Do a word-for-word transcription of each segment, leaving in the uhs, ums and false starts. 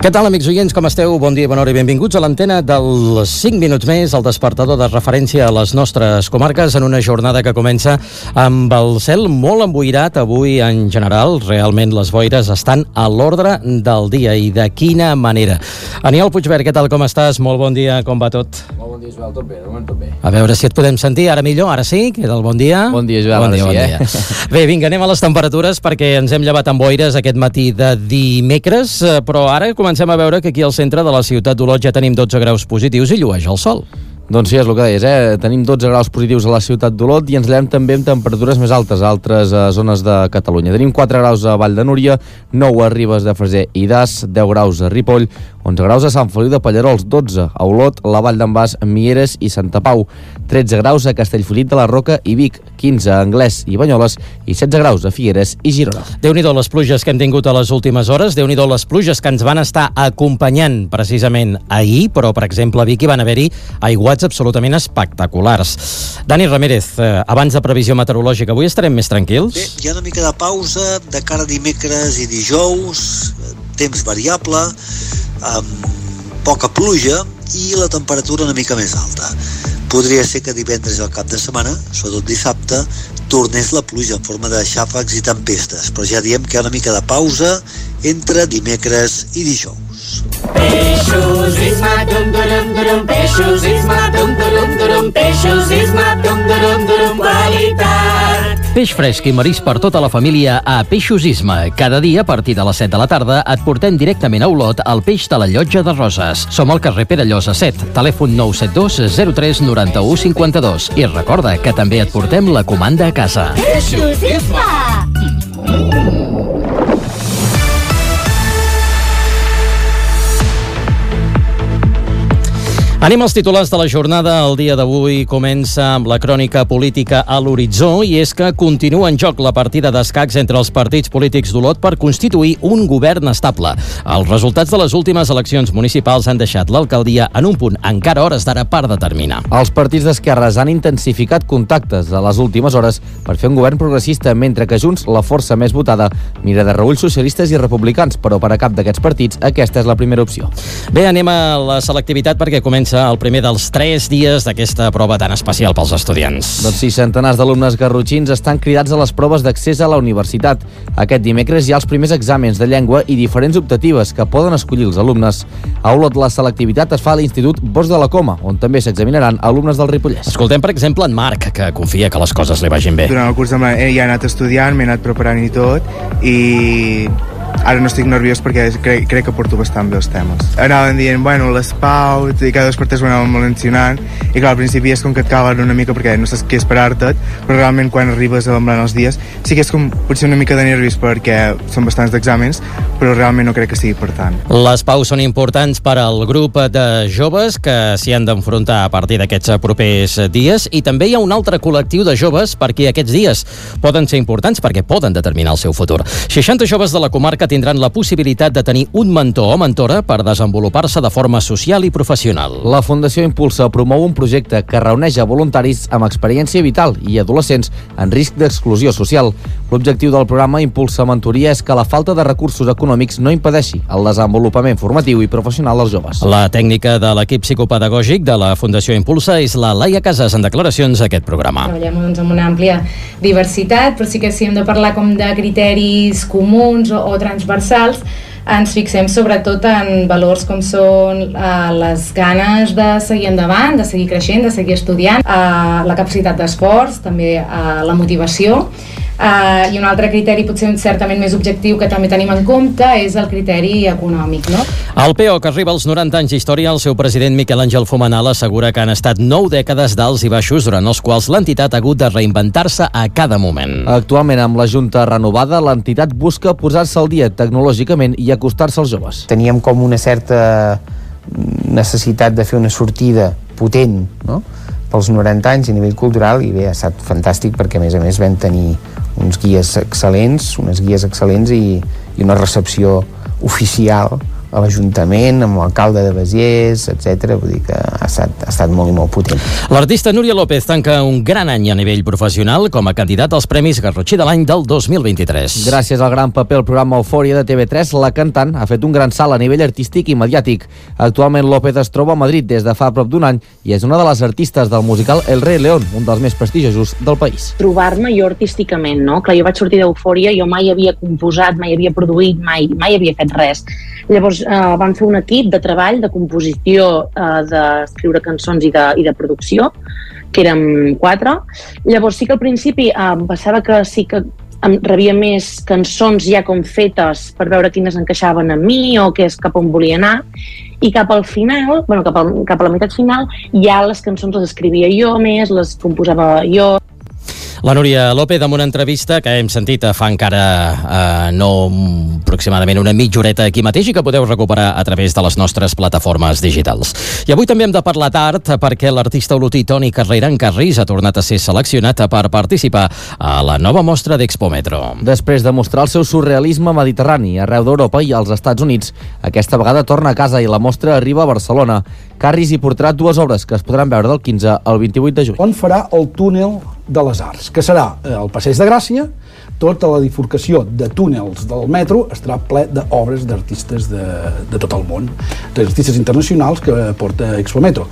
Què tal, amics oients, com esteu? Bon dia, bona hora i benvinguts a l'antena dels cinc minuts més, el despertador de referència a les nostres comarques en una jornada que comença amb el cel molt emboirat avui en general. Realment les boires estan a l'ordre del dia i de quina manera. Aniol Puigvert, què tal, com estàs? Molt bon dia, com va tot? Molt bon dia, Joel, tot bé, de moment tot bé. A veure si et podem sentir ara millor, ara sí, què tal, bon dia? Bon dia, Joel, bon ara dia, sí, bon eh? dia. Bé, vinga, anem a les temperatures perquè ens hem llevat amb boires aquest matí de dimecres, però ara comencem a veure que aquí al centre de la ciutat d'Olot ja tenim dotze graus positius i llueix el sol. Doncs sí, és el que deies, eh? Tenim dotze graus positius a la ciutat d'Olot i ens llevem també amb temperatures més altes a altres eh, zones de Catalunya. Tenim quatre graus a Vall de Núria, nou a Ribes de Freser i Das, deu graus a Ripoll, onze graus a Sant Feliu de Pallerols, dotze a Olot, la Vall d'en Bas, Mieres i Santa Pau, tretze graus a Castellfollit de la Roca i Vic, quinze a Anglès i Banyoles i setze graus a Figueres i Girona. Déu-n'hi-do les pluges que hem tingut a les últimes hores, Déu-n'hi-do les pluges que ens van estar acompanyant precisament ahir, però per exemple a Vic hi van haver-hi aiguats absolutament espectaculars. Dani Ramírez, eh, abans de previsió meteorològica, avui estarem més tranquils? Bé, hi ha una mica de pausa de cara a dimecres i dijous, temps variable, amb poca pluja i la temperatura una mica més alta. Podria ser que divendres al cap de setmana, sobretot dissabte, tornés la pluja en forma de xàfecs i tempestes, però ja diem que hi ha una mica de pausa entre dimecres i dijous. Peixos, isma, dum, durum, durum, peixos, isma, dum, durum, durum, peixos, isma, dum, durum, durum, qualitat. Peix fresc i marisc per tota la família a Peixos Isma. Cada dia, a partir de les set de la tarda, et portem directament a Olot el peix de la Llotja de Roses. Som al carrer Perellosa set, telèfon nou set dos zero tres nou u cinc dos. I recorda que també et portem la comanda a casa. Peixos, isma! Anem als titulars de la jornada. El dia d'avui comença amb la crònica política a l'horitzó i és que continua en joc la partida d'escacs entre els partits polítics d'Olot per constituir un govern estable. Els resultats de les últimes eleccions municipals han deixat l'alcaldia en un punt encara a hores d'ara per determinar. Els partits d'esquerres han intensificat contactes a les últimes hores per fer un govern progressista, mentre que Junts, la força més votada, mira de reüll socialistes i republicans, però per a cap d'aquests partits aquesta és la primera opció. Bé, anem a la selectivitat perquè comença el primer dels tres dies d'aquesta prova tan especial pels estudiants. Doncs sí, centenars d'alumnes garrotxins estan cridats a les proves d'accés a la universitat. Aquest dimecres hi ha els primers exàmens de llengua i diferents optatives que poden escollir els alumnes. A Olot la selectivitat es fa a l'Institut Bosch de la Coma, on també s'examinaran alumnes del Ripollès. Escoltem, per exemple, en Marc, que confia que les coses li vagin bé. Durant el curs de ja he anat estudiant, m'he anat preparant i tot, i ara no estic nerviós perquè crec, crec que porto bastant bé els temes. Anaven dient, bueno, les pautes, i cada dos per tres ho anaven mencionant, i clar, al principi és com que et calen una mica perquè no saps què esperar-te, però realment quan arribes a l'emblant els dies sí que és com potser una mica de nervis perquè són bastants d'exàmens, però realment no crec que sigui per tant. Les paus són importants per al grup de joves que s'hi han d'enfrontar a partir d'aquests propers dies, i també hi ha un altre col·lectiu de joves perquè aquests dies poden ser importants perquè poden determinar el seu futur. seixanta joves de la comarca tindran la possibilitat de tenir un mentor o mentora per desenvolupar-se de forma social i professional. La Fundació Impulsa promou un projecte que reuneix a voluntaris amb experiència vital i adolescents en risc d'exclusió social. L'objectiu del programa Impulsa Mentoria és que la falta de recursos econòmics no impedeixi el desenvolupament formatiu i professional dels joves. La tècnica de l'equip psicopedagògic de la Fundació Impulsa és la Laia Casas en declaracions a aquest programa. Treballem doncs, amb una àmplia diversitat, però sí que si hem de parlar com de criteris comuns o, o transversals, ens fixem sobretot en valors com són eh, les ganes de seguir endavant, de seguir creixent, de seguir estudiant, eh, la capacitat d'esforç, també eh, la motivació. Uh, i un altre criteri potser certament més objectiu que també tenim en compte és el criteri econòmic, no? El P E O, que arriba als noranta anys d'història, el seu president Miquel Àngel Fomenal assegura que han estat nou dècades d'alts i baixos durant els quals l'entitat ha hagut de reinventar-se a cada moment. Actualment, amb la Junta renovada, l'entitat busca posar-se al dia tecnològicament i acostar-se als joves. Teníem com una certa necessitat de fer una sortida potent, no?, pels noranta anys a nivell cultural, i bé, ha estat fantàstic perquè a més a més vam tenir uns guies excel·lents, unes guies excel·lents i, i una recepció oficial a l'Ajuntament, amb l'alcalde de Besiers, etcètera. Vull dir que ha estat, ha estat molt i molt potent. L'artista Núria López tanca un gran any a nivell professional com a candidat als Premis Garrotxí de l'any del dos mil vint-i-tres. Gràcies al gran paper al programa Eufòria de T V tres, la cantant ha fet un gran salt a nivell artístic i mediàtic. Actualment López es troba a Madrid des de fa prop d'un any i és una de les artistes del musical El Rei León, un dels més prestigiosos del país. Trobar-me jo artísticament, no? Clar, jo vaig sortir d'Eufòria, jo mai havia composat, mai havia produït, mai, mai havia fet res. Llavors eh, vam fer un equip de treball, de composició, eh, d'escriure cançons i de, i de producció, que érem quatre. Llavors sí que al principi eh, passava que sí que em rebia més cançons ja com fetes per veure quines encaixaven a mi o què és cap on volia anar, i cap al final, bueno, cap, al, cap a la meitat final, ja les cançons les escrivia jo més, les composava jo. La Núria López, amb una entrevista que hem sentit fa encara eh, no aproximadament una mitja horeta aquí mateix i que podeu recuperar a través de les nostres plataformes digitals. I avui també hem de parlar d'art perquè l'artista olotí Toni Carreira en Carrís ha tornat a ser seleccionat per participar a la nova mostra d'Expometro. Després de mostrar el seu surrealisme mediterrani arreu d'Europa i als Estats Units, aquesta vegada torna a casa i la mostra arriba a Barcelona. Carrís hi portarà dues obres que es podran veure del quinze al vint-i-vuit de juny. On farà el túnel de les Arts, que serà el Passeig de Gràcia. Tota la bifurcació de túnels del metro estarà ple d'obres d'artistes de, de tot el món, d'artistes internacionals que porta Expometro.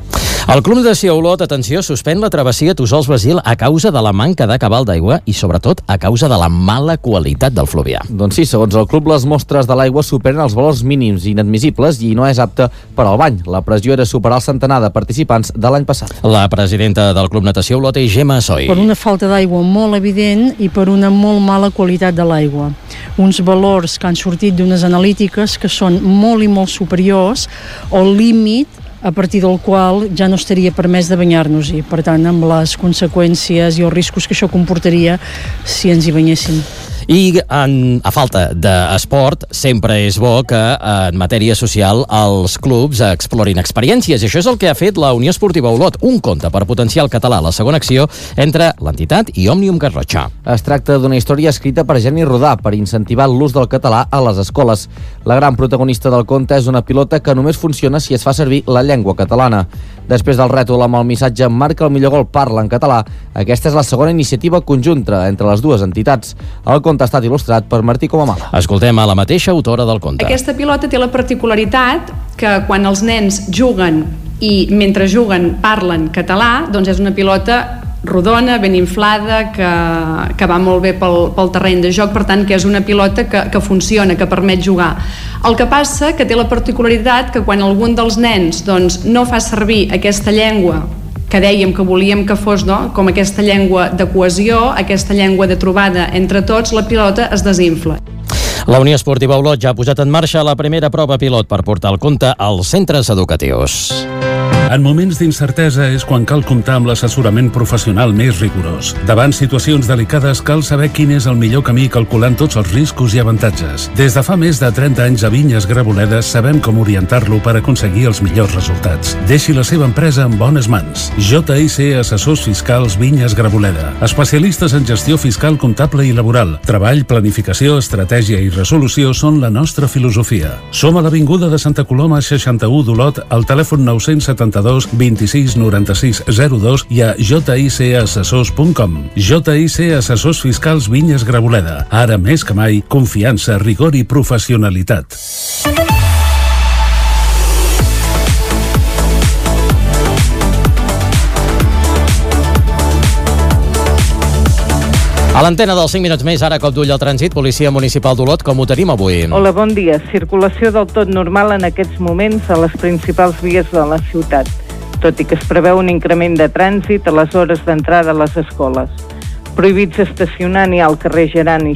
El Club Natació Olot, atenció, suspèn la travessia Tossals-Brasil a causa de la manca de cabal d'aigua i, sobretot, a causa de la mala qualitat del fluvià. Doncs sí, segons el club, les mostres de l'aigua superen els valors mínims inadmissibles i no és apte per al bany. La pressió era superar el centenar de participants de l'any passat. La presidenta del Club Natació Olot és Gemma Soy. Per una falta d'aigua molt evident i per una molt mala qualitat de l'aigua. Uns valors que han sortit d'unes analítiques que són molt i molt superiors al límit a partir del qual ja no estaria permès de banyar-nos-hi. Per tant, amb les conseqüències i els riscos que això comportaria si ens hi banyéssim. I en, a falta d'esport, sempre és bo que en matèria social els clubs explorin experiències. I això és el que ha fet la Unió Esportiva Olot, un conte per potenciar el català a la segona acció entre l'entitat i Òmnium Garrotxa. Es tracta d'una història escrita per Geni Rodà per incentivar l'ús del català a les escoles. La gran protagonista del conte és una pilota que només funciona si es fa servir la llengua catalana. Després del rètol amb el missatge "Marca el millor gol, parla en català", aquesta és la segona iniciativa conjunta entre les dues entitats. El conte ha estat il·lustrat per Martí Comamala. Escoltem a la mateixa autora del conte. Aquesta pilota té la particularitat que quan els nens juguen i mentre juguen parlen català, doncs és una pilota rodona, ben inflada, que, que va molt bé pel, pel terreny de joc, per tant que és una pilota que, que funciona, que permet jugar. El que passa que té la particularitat que quan algun dels nens doncs, no fa servir aquesta llengua que dèiem que volíem que fos, no? Com aquesta llengua de cohesió, aquesta llengua de trobada entre tots, la pilota es desinfla. La Unió Esportiva Olot ja ha posat en marxa la primera prova pilot per portar el conte als centres educatius. En moments d'incertesa és quan cal comptar amb l'assessorament professional més rigorós. Davant situacions delicades cal saber quin és el millor camí calculant tots els riscos i avantatges. Des de fa més de trenta anys a Vinyes Graboledes sabem com orientar-lo per aconseguir els millors resultats. Deixi la seva empresa en bones mans. J I C Assessors Fiscals Vinyes Graboleda. Especialistes en gestió fiscal, comptable i laboral. Treball, planificació, estratègia i resolució són la nostra filosofia. Som a l'Avinguda de Santa Coloma seixanta-u d'Olot, al telèfon nou cents setanta-dos vint-i-sis noranta-sis zero dos i a j i c assessors punt com. J I C Assessors Fiscals Vinyes Graboleda. Ara més que mai, confiança, rigor i professionalitat. A l'antena dels cinc minuts més, ara cop d'ull al trànsit, Policia Municipal d'Olot, com ho tenim avui? Hola, bon dia. Circulació del tot normal en aquests moments a les principals vies de la ciutat, tot i que es preveu un increment de trànsit a les hores d'entrada a les escoles. Prohibits estacionar n'hi ha al carrer Gerani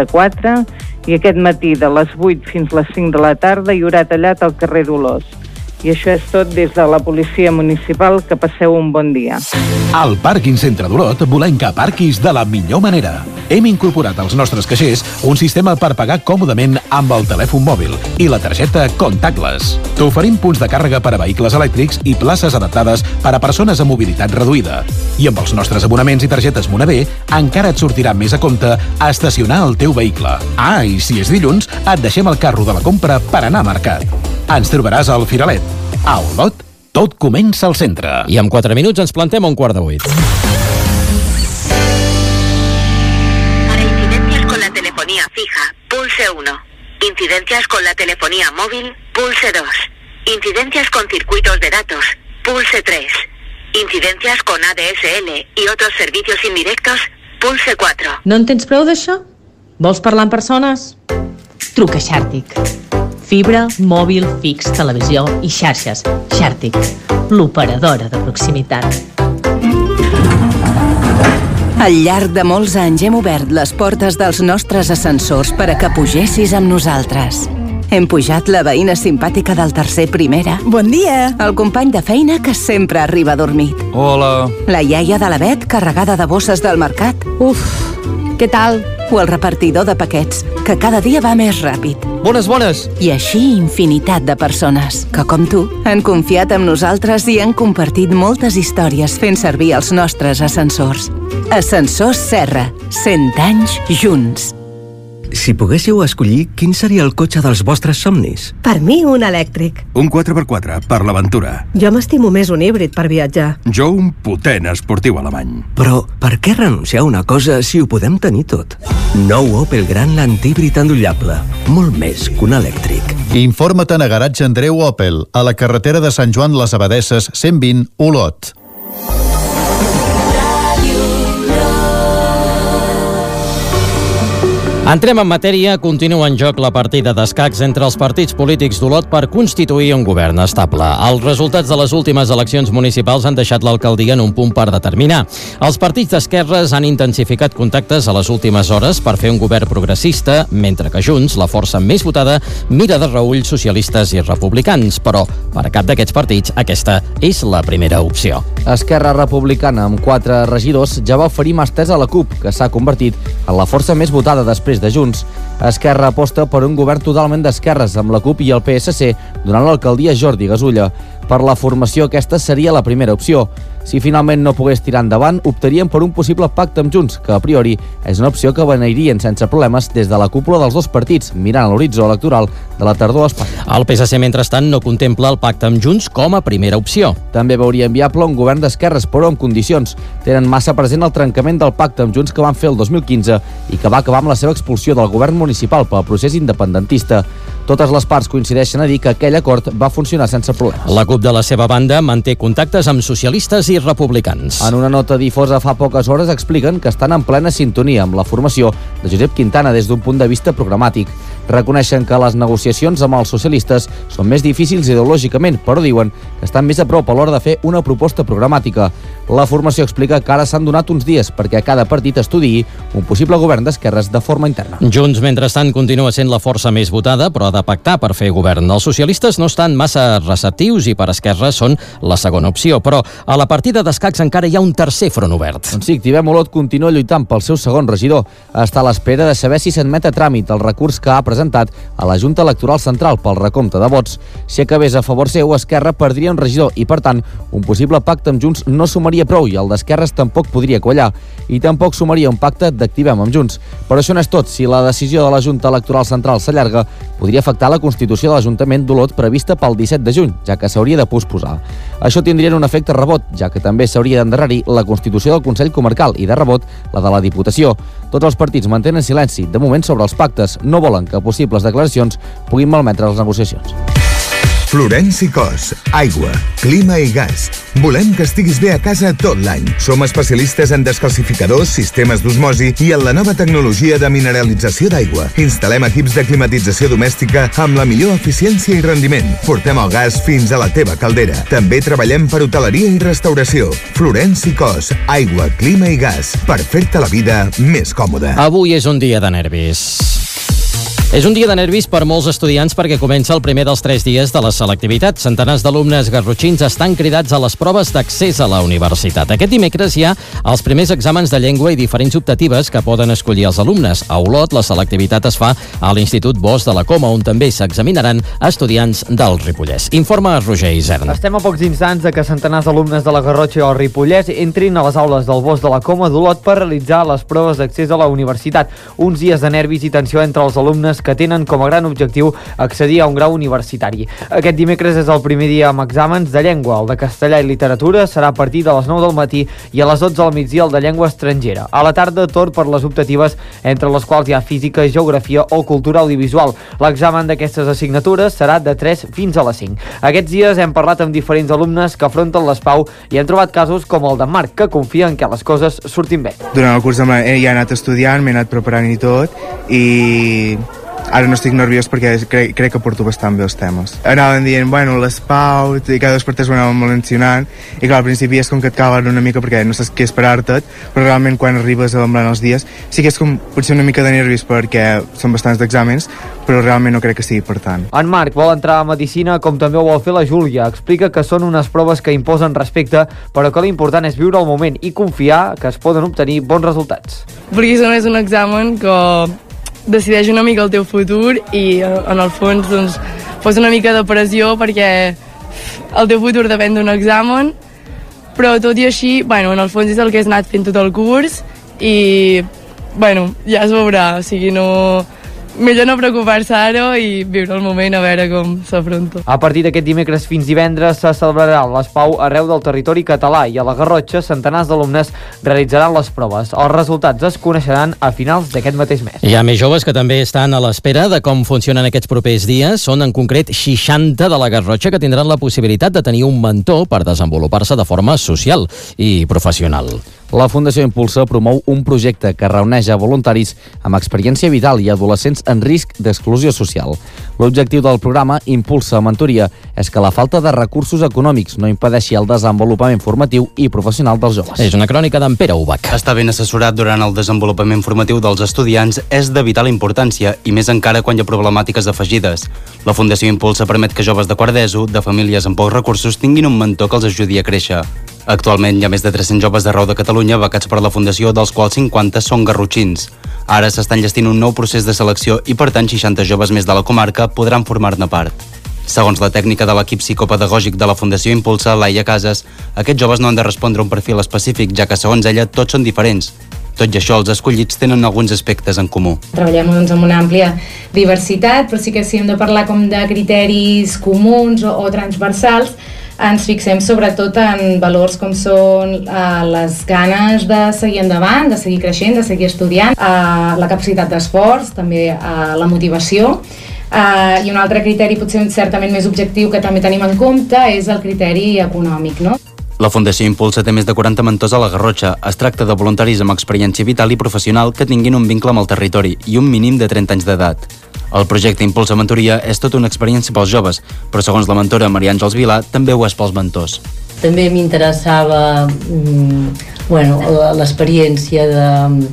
seixanta-quatre i aquest matí de les vuit fins les cinc de la tarda hi haurà tallat al carrer Dolors. I això és tot des de la Policia Municipal. Que passeu un bon dia. Al Pàrquing Centre d'Olot volem que aparquis de la millor manera. Hem incorporat als nostres caixers un sistema per pagar còmodament amb el telèfon mòbil i la targeta Contactless. T'oferim punts de càrrega per a vehicles elèctrics i places adaptades per a persones amb mobilitat reduïda. I amb els nostres abonaments i targetes Monavé encara et sortirà més a compte a estacionar el teu vehicle. Ah, i si és dilluns, et deixem el carro de la compra per anar a mercat. Ens trobaràs al Firalet. A Olot, tot comença al centre. I en quatre minuts ens plantem a un quart de vuit. Para incidencias con la telefonía fija, pulse uno. Incidencias con la telefonía móvil, pulse dos. Incidencias con circuitos de datos, pulse tres. Incidencias con A D S L i otros servicios indirectos, pulse cuatro. No en tens prou d'això? Vols parlar amb persones? Truca Xàrtic. Fibra, mòbil, fix, televisió i xarxes. Xàrtic, l'operadora de proximitat. Al llarg de molts anys hem obert les portes dels nostres ascensors per a que pugessis amb nosaltres. Hem pujat la veïna simpàtica del tercer primera. Bon dia! El company de feina que sempre arriba dormit. Hola! La iaia de la Bet carregada de bosses del mercat. Uf, què tal? O el repartidor de paquets, que cada dia va més ràpid. Bones, bones! I així infinitat de persones que, com tu, han confiat en nosaltres i han compartit moltes històries fent servir els nostres ascensors. Ascensors Serra, cent anys junts. Si poguéssiu escollir, quin seria el cotxe dels vostres somnis? Per mi, un elèctric. Un quatre per quatre, per l'aventura. Jo m'estimo més un híbrid per viatjar. Jo un potent esportiu alemany. Però per què renunciar a una cosa si ho podem tenir tot? Nou Opel Grandland híbrid endollable. Molt més que un elèctric. Informa-te'n a Garatge Andreu Opel, a la carretera de Sant Joan les Abadesses, cent vint, Olot. Entrem en matèria, continua en joc la partida d'escacs entre els partits polítics d'Olot per constituir un govern estable. Els resultats de les últimes eleccions municipals han deixat l'alcaldia en un punt per determinar. Els partits d'esquerres han intensificat contactes a les últimes hores per fer un govern progressista, mentre que Junts, la força més votada, mira de reüll socialistes i republicans, però per a cap d'aquests partits aquesta és la primera opció. Esquerra Republicana, amb quatre regidors, ja va oferir mà estesa a la CUP, que s'ha convertit en la força més votada després de Junts. Esquerra aposta per un govern totalment d'esquerres amb la CUP i el P S C donant l'alcaldia a Jordi Gasulla. Per la formació aquesta seria la primera opció. Si finalment no pogués tirar endavant, optarien per un possible pacte amb Junts, que a priori és una opció que beneirien sense problemes des de la cúpula dels dos partits, mirant a l'horitzó electoral de la tardor a Espanya. El P S C, mentrestant, no contempla el pacte amb Junts com a primera opció. També veurien viable un govern d'esquerres, però amb condicions. Tenen massa present el trencament del pacte amb Junts que van fer el dos mil quinze i que va acabar amb la seva expulsió del govern municipal pel procés independentista. Totes les parts coincideixen a dir que aquell acord va funcionar sense problemes. La CUP, de la seva banda, manté contactes amb socialistes i republicans. En una nota difosa fa poques hores expliquen que estan en plena sintonia amb la formació de Josep Quintana des d'un punt de vista programàtic. Reconeixen que les negociacions amb els socialistes són més difícils ideològicament, però diuen que estan més a prop a l'hora de fer una proposta programàtica. La formació explica que ara s'han donat uns dies perquè cada partit estudiï un possible govern d'esquerres de forma interna. Junts, mentrestant, continua sent la força més votada, però ha de pactar per fer govern. Els socialistes no estan massa receptius i per Esquerra són la segona opció, però a la partida d'escacs encara hi ha un tercer front obert. Doncs sí, Activem Olot continua lluitant pel seu segon regidor. Està a l'espera de saber si s'admet a tràmit el recurs que ha presentat a la Junta Electoral Central pel recompte de vots. Si acabés a favor seu, Esquerra perdria un regidor i, per tant, un possible pacte amb Junts no sumaria prou i el d'Esquerres tampoc podria quallar. I tampoc sumaria un pacte d'Activem amb Junts. Però això no és tot. Si la decisió de la Junta Electoral Central s'allarga, podria afectar la constitució de l'Ajuntament d'Olot prevista pel disset de juny, ja que s'hauria de posposar. Això tindria un efecte rebot, ja que també s'hauria d'endarrerir la constitució del Consell Comarcal i, de rebot, la de la Diputació. Tots els partits mantenen silenci, de moment, sobre els pactes. No volen que possibles declaracions puguin malmetre les negociacions. Florenci Cos, aigua, clima i gas. Volem que estiguis bé a casa tot l'any. Som especialistes en descalcificadors, sistemes d'osmosi i en la nova tecnologia de mineralització d'aigua. Instal·lem equips de climatització domèstica amb la millor eficiència i rendiment. Portem el gas fins a la teva caldera. També treballem per hoteleria i restauració. Florenci Cos, aigua, clima i gas. Per fer-te la vida més còmoda. Avui és un dia de nervis. És un dia de nervis per molts estudiants perquè comença el primer dels tres dies de la selectivitat. Centenars d'alumnes garrotxins estan cridats a les proves d'accés a la universitat. Aquest dimecres hi ha els primers exàmens de llengua i diferents optatives que poden escollir els alumnes. A Olot, la selectivitat es fa a l'Institut Bosch de la Coma, on també s'examinaran estudiants del Ripollès. Informa Roger Isern. Estem a pocs instants de que centenars d'alumnes de la Garrotxa i el Ripollès entrin a les aules del Bosch de la Coma d'Olot per realitzar les proves d'accés a la universitat. Uns dies de nervis i tensió entre els alumnes que tenen com a gran objectiu accedir a un grau universitari. Aquest dimecres és el primer dia amb exàmens de llengua. El de castellà i literatura serà a partir de les nou del matí i a les dotze del migdia el de llengua estrangera. A la tarda, torn per les optatives, entre les quals hi ha física, geografia o cultura audiovisual. L'examen d'aquestes assignatures serà de tres fins a les cinc. Aquests dies hem parlat amb diferents alumnes que afronten l'ESPAU i hem trobat casos com el de Marc, que confia en que les coses surtin bé. Durant el curs he anat estudiant, m'he anat preparant i tot, i ara no estic nerviós perquè crec, crec que porto bastant bé els temes. Anaven dient, bueno, les paus, i cada dos per tres ho anaven mencionant, i clar, al principi és com que et caguen una mica perquè no saps què esperar-te, però realment quan arribes a l'emblant els dies, sí que és com potser una mica de nervis perquè són bastants d'exàmens, però realment no crec que sigui per tant. En Marc vol entrar a Medicina com també ho vol fer la Júlia. Explica que són unes proves que imposen respecte, però que l'important és viure el moment i confiar que es poden obtenir bons resultats. Perquè això és un examen que decideix una mica el teu futur i en el fons doncs, posa una mica de pressió perquè el teu futur depèn d'un examen, però tot i així, bueno, en el fons és el que has anat fent tot el curs i bueno, ja es veurà, o sigui, no... millor no preocupar-se ara i viure el moment a veure com s'afronta. A partir d'aquest dimecres fins divendres se celebrarà l'ESPAU arreu del territori català i a la Garrotxa centenars d'alumnes realitzaran les proves. Els resultats es coneixeran a finals d'aquest mateix mes. Hi ha més joves que també estan a l'espera de com funcionen aquests propers dies. Són en concret seixanta de la Garrotxa que tindran la possibilitat de tenir un mentor per desenvolupar-se de forma social i professional. La Fundació Impulsa promou un projecte que reuneix a voluntaris amb experiència vital i adolescents en risc d'exclusió social. L'objectiu del programa Impulsa Mentoria és que la falta de recursos econòmics no impedeixi el desenvolupament formatiu i professional dels joves. És una crònica d'en Pere Ubach. Estar ben assessorat durant el desenvolupament formatiu dels estudiants és de vital importància i més encara quan hi ha problemàtiques afegides. La Fundació Impulsa permet que joves de quart d'ESO, de famílies amb pocs recursos, tinguin un mentor que els ajudi a créixer. Actualment hi ha més de tres-cents joves d'arreu de Catalunya becats per la Fundació, dels quals cinquanta són garrotxins. Ara s'està enllestint un nou procés de selecció i, per tant, seixanta joves més de la comarca podran formar-ne part. Segons la tècnica de l'equip psicopedagògic de la Fundació Impulsa, Laia Casas, aquests joves no han de respondre a un perfil específic, ja que, segons ella, tots són diferents. Tot i això, els escollits tenen alguns aspectes en comú. Treballem doncs, amb una àmplia diversitat, però sí que si hem de parlar com de criteris comuns o, o transversals, ens fixem sobretot en valors com són eh, les ganes de seguir endavant, de seguir creixent, de seguir estudiant, eh, la capacitat d'esforç, també eh, la motivació. Uh, i un altre criteri potser certament més objectiu que també tenim en compte és el criteri econòmic, no? La Fundació Impulsa té més de quaranta mentors a la Garrotxa. Es tracta de voluntaris amb experiència vital i professional que tinguin un vincle amb el territori i un mínim de trenta anys d'edat. El projecte Impulsa Mentoria és tota una experiència pels joves, però segons la mentora Maria Àngels Vilà, també ho és pels mentors. També m'interessava mm, bueno, l'experiència de,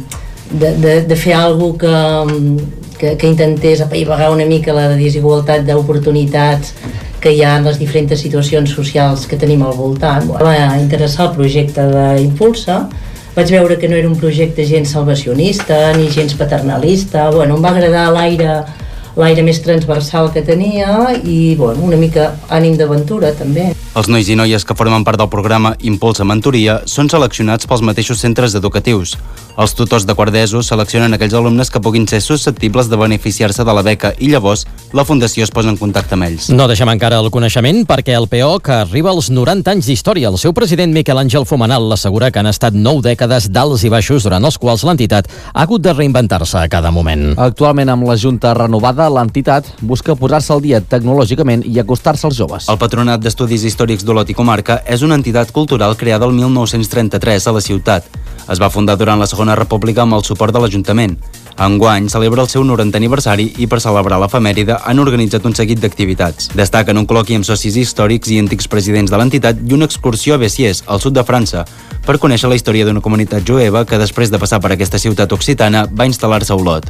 de, de, de fer alguna que, que, que intentés apaivagar una mica la desigualtat d'oportunitats que hi ha en les diferents situacions socials que tenim al voltant. Em va interessar el projecte d'Impulsa. Vaig veure que no era un projecte gens salvacionista ni gens paternalista. Bueno, em va agradar l'aire l'aire més transversal que tenia i bueno, una mica ànim d'aventura també. Els nois i noies que formen part del programa Impulsa Mentoria són seleccionats pels mateixos centres educatius. Els tutors de quart d'ESO seleccionen aquells alumnes que puguin ser susceptibles de beneficiar-se de la beca i llavors la Fundació es posa en contacte amb ells. No deixem encara el coneixement perquè el P O que arriba als noranta anys d'història. El seu president Miquel Àngel Fomenal l'assegura que han estat nou dècades d'alts i baixos durant els quals l'entitat ha hagut de reinventar-se a cada moment. Actualment, amb la Junta renovada, l'entitat busca posar-se al dia tecnològicament i acostar-se als joves. El Patronat d'Estudis Històrics d'Olot i Comarca és una entitat cultural creada el mil nou-cents trenta-tres a la ciutat. Es va fundar durant la Segona República amb el suport de l'Ajuntament. Enguany celebra el seu norantè aniversari i per celebrar l'efemèride han organitzat un seguit d'activitats. Destaquen un col·loqui amb socis històrics i antics presidents de l'entitat i una excursió a Bessiers, al sud de França, per conèixer la història d'una comunitat jueva que després de passar per aquesta ciutat occitana va instal·lar-se a Olot.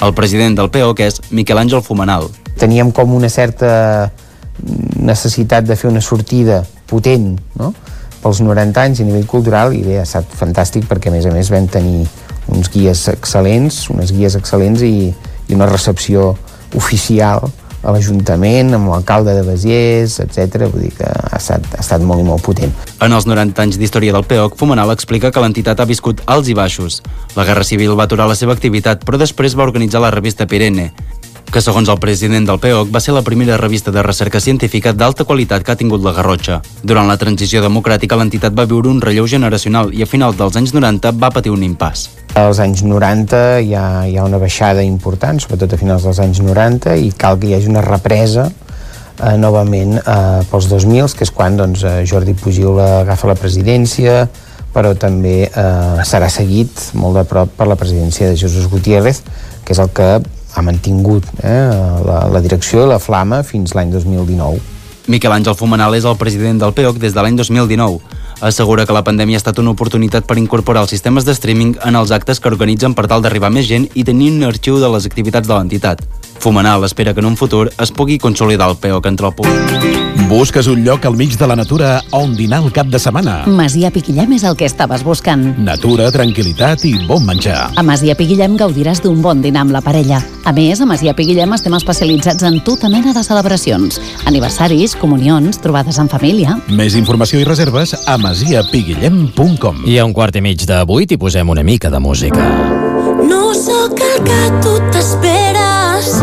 El president del P O C és Miquel Àngel Fumenal. Teníem com una certa necessitat de fer una sortida potent, no?, pels noranta anys a nivell cultural, i bé, ha estat fantàstic perquè a més a més vam tenir uns guies excel·lents, unes guies excel·lents i, i una recepció oficial a l'Ajuntament, amb l'alcalde de Besiers, etcètera. Vull dir que ha estat, ha estat molt i molt potent. En els noranta anys d'història del P O C, Fumenal explica que l'entitat ha viscut alts i baixos. La Guerra Civil va aturar la seva activitat, però després va organitzar la revista Pirene, que segons el president del P O C va ser la primera revista de recerca científica d'alta qualitat que ha tingut la Garrotxa. Durant la transició democràtica, l'entitat va viure un relleu generacional i a finals dels anys noranta va patir un impàs. Als anys noranta hi ha, hi ha una baixada important, sobretot a finals dels anys noranta, i cal que hi hagi una represa eh, novament eh, pels dos mil, que és quan doncs, Jordi Pujol agafa la presidència, però també eh, serà seguit molt de prop per la presidència de Jesús Gutiérrez, que és el que ha mantingut eh, la, la direcció i la flama fins l'any dos mil dinou. Miquel Àngel Fumenal és el president del P O C des de l'any dos mil dinou. Assegura que la pandèmia ha estat una oportunitat per incorporar els sistemes de streaming en els actes que organitzen per tal d'arribar més gent i tenir un arxiu de les activitats de l'entitat. Fumenal espera que en un futur es pugui consolidar el P O C entre el públic. Busques un lloc al mig de la natura on dinar el cap de setmana? Masia Piquillem és el que estaves buscant. Natura, tranquil·litat i bon menjar. A Masia Piquillem gaudiràs d'un bon dinar amb la parella. A més, a Masia Piquillem estem especialitzats en tota mena de celebracions. Aniversaris, comunions, trobades en família. Més informació i reserves a masia piguillem punt com. I a un quart i mig de vuit hi posem una mica de música. No sóc el que tu t'esperes,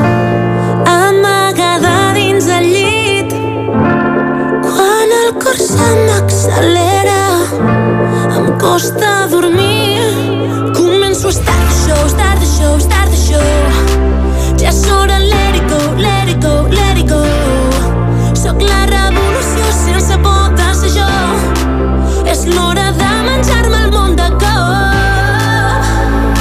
amagada dins el llit. Quan el cor se m'accelera, em costa dormir. Començo a estar de show, estar de show, estar de show. Ja és hora, let it go, let it go, let it go. Sóc la revolució sense por de ser jo. És l'hora de menjar-me el món de cop.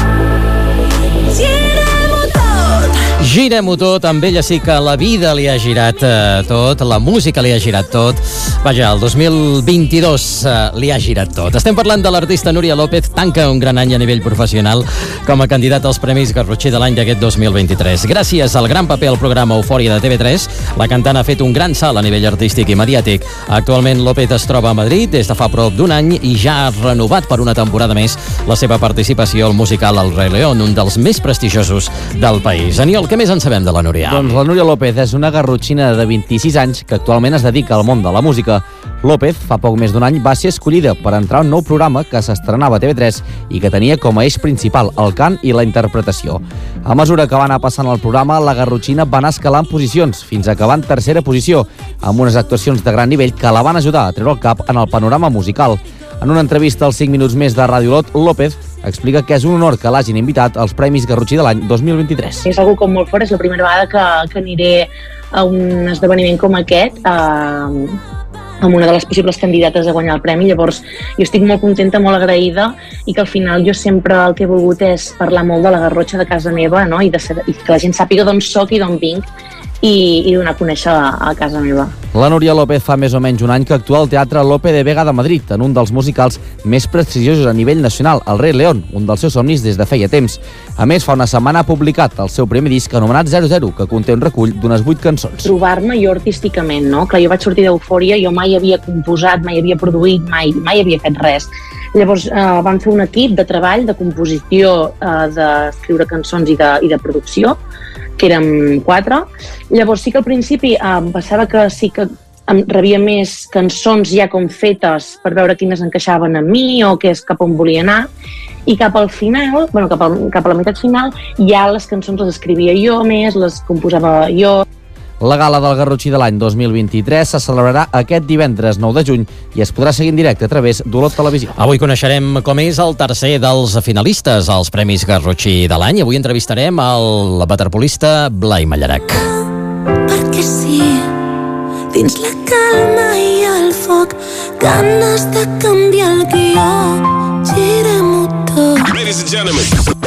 Girem-ho tot. Girem-ho tot, amb ella sí que la vida li ha girat eh, tot, la música li ha girat tot. Vaja, el dos mil vint-i-dos eh, li ha girat tot. Estem parlant de l'artista Núria López, tanca un gran any a nivell professional com a candidat als Premis Garrotxí de l'any d'aquest dos mil vint-i-tres. Gràcies al gran paper al programa Eufòria de T V tres, la cantant ha fet un gran salt a nivell artístic i mediàtic. Actualment López es troba a Madrid des de fa prop d'un any i ja ha renovat per una temporada més la seva participació al musical El Rei León, un dels més prestigiosos del país. Aniol, què més en sabem de la Núria? Doncs la Núria López és una garrotxina de vint-i-sis anys que actualment es dedica al món de la música. López, fa poc més d'un any, va ser escollida per entrar a un nou programa que s'estrenava a T V tres i que tenia com a eix principal el cant i la interpretació. A mesura que va anar passant el programa, la garrotxina va anar escalant posicions, fins a acabar en tercera posició, amb unes actuacions de gran nivell que la van ajudar a treure el cap en el panorama musical. En una entrevista als cinc minuts més de Ràdio Lot, López explica que és un honor que l'hagin invitat als Premis Garrotxí de l'any dos mil vint-i-tres. És algo com molt fort, és la primera vegada que, que aniré a un esdeveniment com aquest, eh, amb una de les possibles candidates a guanyar el premi. Llavors jo estic molt contenta, molt agraïda, i que al final jo sempre el que he volgut és parlar molt de la Garrotxa de casa meva, no? I, de ser, i que la gent sàpiga d'on soc i d'on vinc, i, i donar a conèixer a, a casa meva. La Núria López fa més o menys un any que actua al Teatre Lope de Vega de Madrid, en un dels musicals més prestigiosos a nivell nacional, El Rei León, un dels seus somnis des de feia temps. A més, fa una setmana ha publicat el seu primer disc anomenat zero zero, que conté un recull d'unes vuit cançons. Trobar-me jo artísticament, no? Clar, jo vaig sortir d'Eufòria, jo mai havia composat, mai havia produït, mai, mai havia fet res. Llavors eh, vam fer un equip de treball, de composició, eh, d'escriure cançons i de, i de producció, que érem quatre. Llavors sí que al principi eh, em passava que sí que em rebia més cançons ja com fetes per veure quines encaixaven a mi o què és cap on volia anar, i cap al final, bueno, cap, al, cap a la meitat final, ja les cançons les escrivia jo més, les composava jo. La gala del Garrotxí de l'any dos mil vint-i-tres se celebrarà aquest divendres nou de juny i es podrà seguir en directe a través d'Olot Televisió. Avui coneixerem com és el tercer dels finalistes als Premis Garrotxí de l'any. Avui entrevistarem el waterpolista Blai Mallarac. Perquè sí, dins la calma i el foc, ganes de canviar el guió, girem-ho tot. Ladies and gentlemen.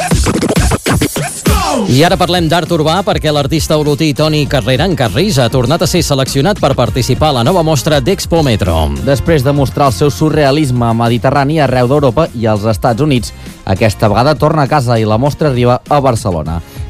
I ara parlem d'art urbà perquè l'artista olotí Toni Carreran Carrís ha tornat a ser seleccionat per participar a la nova mostra d'Expo Metro. Després de mostrar el seu surrealisme mediterrani arreu d'Europa i als Estats Units, aquesta vegada torna a casa i la mostra arriba a Barcelona.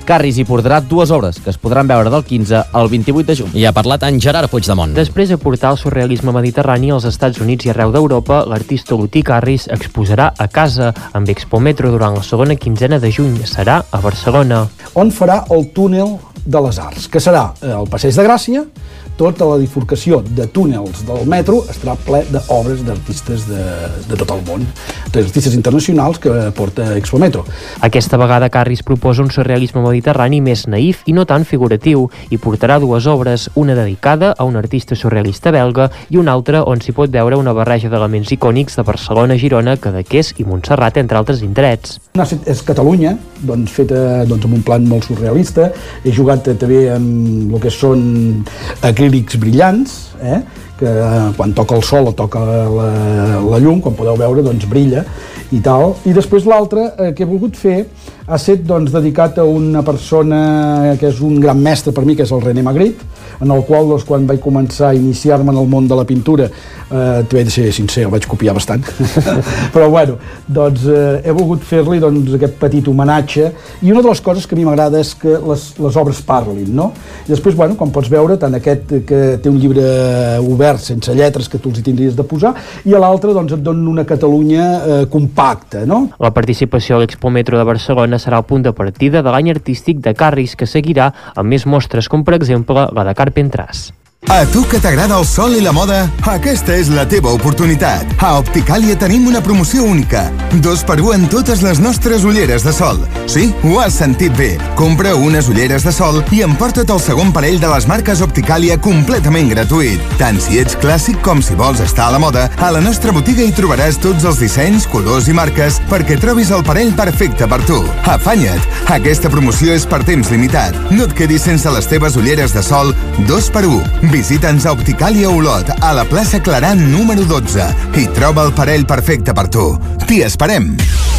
Carris hi portarà dues obres, que es podran veure del quinze al vint-i-vuit de juny. I ha parlat en Gerard Puigdemont. Després de portar el surrealisme mediterrani als Estats Units i arreu d'Europa, l'artista Lotí Carris exposarà a casa amb Expometro durant la segona quinzena de juny. Serà a Barcelona. On farà el túnel de les Arts, que serà el Passeig de Gràcia. Tota la bifurcació de túnels del metro estarà ple d'obres d'artistes de, de tot el món, d'artistes internacionals que porta Expometro. Aquesta vegada Carris proposa un surrealisme mediterrani més naïf i no tan figuratiu, i portarà dues obres, una dedicada a un artista surrealista belga i una altra on s'hi pot veure una barreja d'elements icònics de Barcelona, Girona, Cadaqués i Montserrat, entre altres indrets. Una és Catalunya, doncs, feta doncs, amb un plan molt surrealista. He jugat també amb el que són acrílics brillants, eh? que eh, quan toca el sol o toca la, la llum, quan podeu veure, doncs brilla i tal. I després l'altre eh, que he volgut fer ha estat doncs, dedicat a una persona que és un gran mestre per mi, que és el René Magritte, en el qual doncs, quan vaig començar a iniciar-me en el món de la pintura, eh, t'he de ser sincer, el vaig copiar bastant, però bueno, doncs eh, he volgut fer-li doncs, aquest petit homenatge, i una de les coses que a mi m'agrada és que les, les obres parlin, no? I després, bueno, com pots veure, tant aquest que té un llibre obert, sense lletres, que tu els hi tindries de posar, i a l'altre doncs, et donen una Catalunya eh, compacta, no? La participació a l'Expometro de Barcelona serà el punt de partida de l'any artístic de Carris, que seguirà amb més mostres, com per exemple la de Carpentras. A tu que t'agrada el sol i la moda, aquesta és la teva oportunitat. A Opticàlia tenim una promoció única. Dos per un en totes les nostres ulleres de sol. Sí, ho has sentit bé. Compra unes ulleres de sol i emporta't el segon parell de les marques Opticàlia completament gratuït. Tant si ets clàssic com si vols estar a la moda, a la nostra botiga hi trobaràs tots els dissenys, colors i marques perquè trobis el parell perfecte per tu. Afanya't! Aquesta promoció és per temps limitat. No et quedis sense les teves ulleres de sol dos per un. Visita'ns a Opticàlia Olot, a la plaça Claran número dotze, i troba el parell perfecte per tu. T'hi esperem!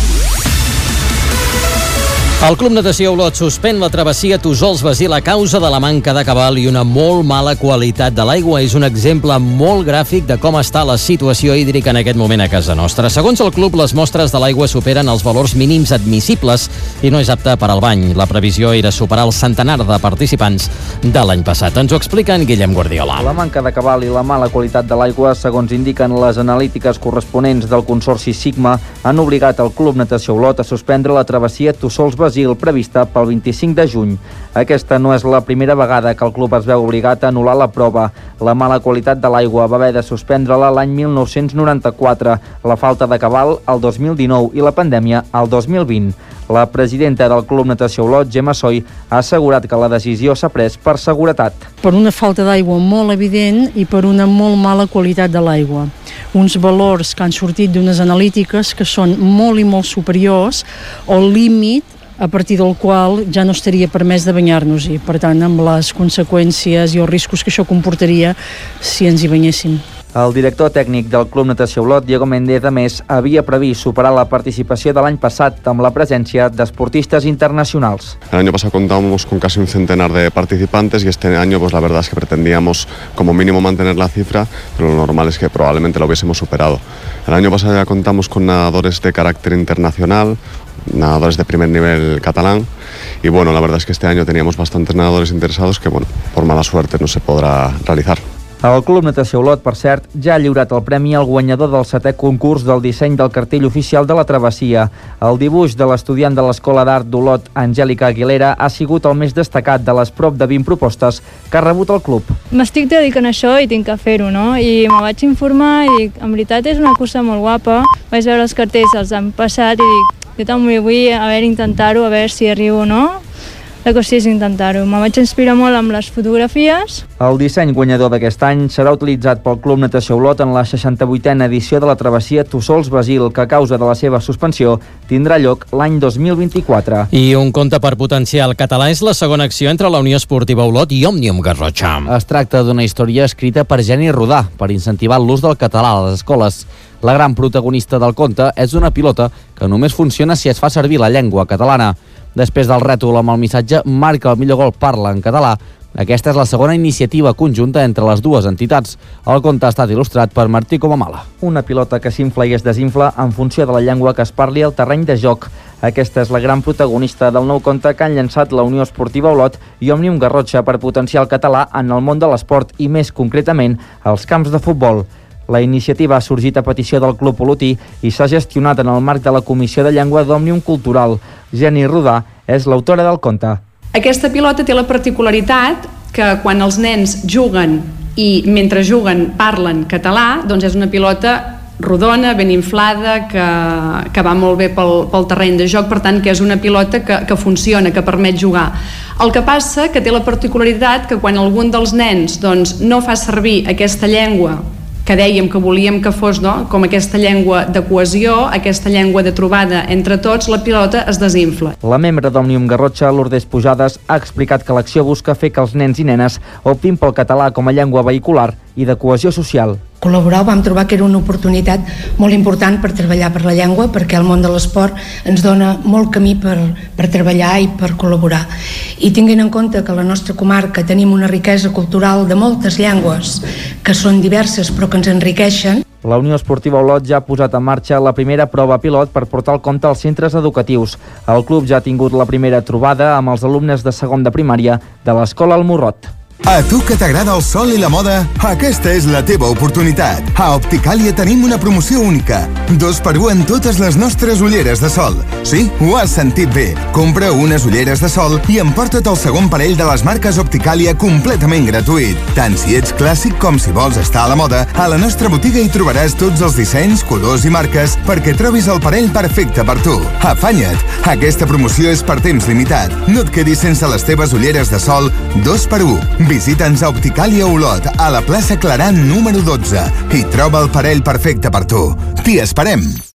El Club Natació Olot suspèn la travessia Tossols-Basil a causa de la manca de cabal i una molt mala qualitat de l'aigua. És un exemple molt gràfic de com està la situació hídrica en aquest moment a casa nostra. Segons el club, les mostres de l'aigua superen els valors mínims admissibles i no és apta per al bany. La previsió era superar el centenar de participants de l'any passat. Ens ho explica en Guillem Guardiola. La manca de cabal i la mala qualitat de l'aigua, segons indiquen les analítiques corresponents del Consorci Sigma, han obligat el Club Natació Olot a suspendre la travessia Tossols-Basil prevista pel vint-i-cinc de juny. Aquesta no és la primera vegada que el club es veu obligat a anul·lar la prova. La mala qualitat de l'aigua va haver de suspendre-la l'any mil nou-cents noranta-quatre, la falta de cabal el dos mil dinou i la pandèmia el dos mil vint. La presidenta del Club Natació Olot, Gemma Soy, ha assegurat que la decisió s'ha pres per seguretat. Per una falta d'aigua molt evident i per una molt mala qualitat de l'aigua. Uns valors que han sortit d'unes analítiques que són molt i molt superiors al límit a partir del qual ja no estaria permès de banyar-nos-hi. Per tant, amb les conseqüències i els riscos que això comportaria si ens hi banyéssim. El director tècnic del Club Natació Olot, Diego Méndez, a més, havia previst superar la participació de l'any passat amb la presència d'esportistas internacionals. El año pasado contábamos con casi un centenar de participantes y este año pues la verdad es que pretendíamos como mínimo mantener la cifra, pero lo normal es que probablemente lo hubiésemos superado. El año pasado ya contamos con nadadores de carácter internacional, nadadores de primer nivel catalán, y bueno, la verdad es que este año teníamos bastantes nadadores interesados que, bueno, por mala suerte no se podrá realizar. El Club Natació Olot, per cert, ja ha lliurat el premi al guanyador del setè concurs del disseny del cartell oficial de la travessia. El dibuix de l'estudiant de l'Escola d'Art d'Olot, Angèlica Aguilera, ha sigut el més destacat de les prop de vint propostes que ha rebut el club. M'estic dedicant a això i tinc que fer-ho, no? I me vaig informar i dic, en veritat és una cursa molt guapa. Vaig veure els cartells els han passat i dic, jo també vull a veure, intentar-ho, a veure si arribo o no. La qüestió és intentar-ho. Me vaig inspirar molt amb les fotografies. El disseny guanyador d'aquest any serà utilitzat pel Club Natació Olot en la seixanta-vuitena edició de la travessia Tossols-Basil, que a causa de la seva suspensió tindrà lloc l'any dos mil vint-i-quatre. I un conte per potenciar el català és la segona acció entre la Unió Esportiva Olot i Òmnium Garrotxa. Es tracta d'una història escrita per Geni Rodà per incentivar l'ús del català a les escoles. La gran protagonista del conte és una pilota que només funciona si es fa servir la llengua catalana. Després del rètol amb el missatge "Marca el millor gol, parla en català", aquesta és la segona iniciativa conjunta entre les dues entitats. El conte ha estat il·lustrat per Martí Comamala. Una pilota que s'infla i es desinfla en funció de la llengua que es parli al terreny de joc. Aquesta és la gran protagonista del nou conte que han llançat la Unió Esportiva Olot i Òmnium Garrotxa per potenciar el català en el món de l'esport i més concretament als camps de futbol. La iniciativa ha sorgit a petició del Club Olotí i s'ha gestionat en el marc de la Comissió de Llengua d'Òmnium Cultural. Jenny Rodà és l'autora del conte. Aquesta pilota té la particularitat que quan els nens juguen i mentre juguen parlen català, doncs és una pilota rodona, ben inflada, que, que va molt bé pel, pel terreny de joc, per tant que és una pilota que, que funciona, que permet jugar. El que passa que té la particularitat que quan algun dels nens doncs, no fa servir aquesta llengua que dèiem que volíem que fos, no? Com aquesta llengua de cohesió, aquesta llengua de trobada entre tots, la pilota es desinfla. La membre d'Òmnium Garrotxa, Lourdes Pujades, ha explicat que l'acció busca fer que els nens i nenes optin pel català com a llengua vehicular i de cohesió social. Col·laborar, vam trobar que era una oportunitat molt important per treballar per la llengua, perquè el món de l'esport ens dona molt camí per, per treballar i per col·laborar. I tinguin en compte que a la nostra comarca tenim una riquesa cultural de moltes llengües que són diverses però que ens enriqueixen. La Unió Esportiva Olot ja ha posat en marxa la primera prova pilot per portar el conte als centres educatius. El club ja ha tingut la primera trobada amb els alumnes de segon de primària de l'Escola El Morrot. A tu que t'agrada el sol i la moda, aquesta és la teva oportunitat. A Opticàlia tenim una promoció única. Dos per un en totes les nostres ulleres de sol. Sí, ho has sentit bé. Compra unes ulleres de sol i emporta't el segon parell de les marques Opticàlia completament gratuït. Tant si ets clàssic com si vols estar a la moda, a la nostra botiga hi trobaràs tots els dissenys, colors i marques perquè trobis el parell perfecte per tu. Afanya't! Aquesta promoció és per temps limitat. No et quedis sense les teves ulleres de sol dos per un. Visita'ns a Opticàlia Olot, a la plaça Claran número dotze, i troba el parell perfecte per tu. T'hi esperem!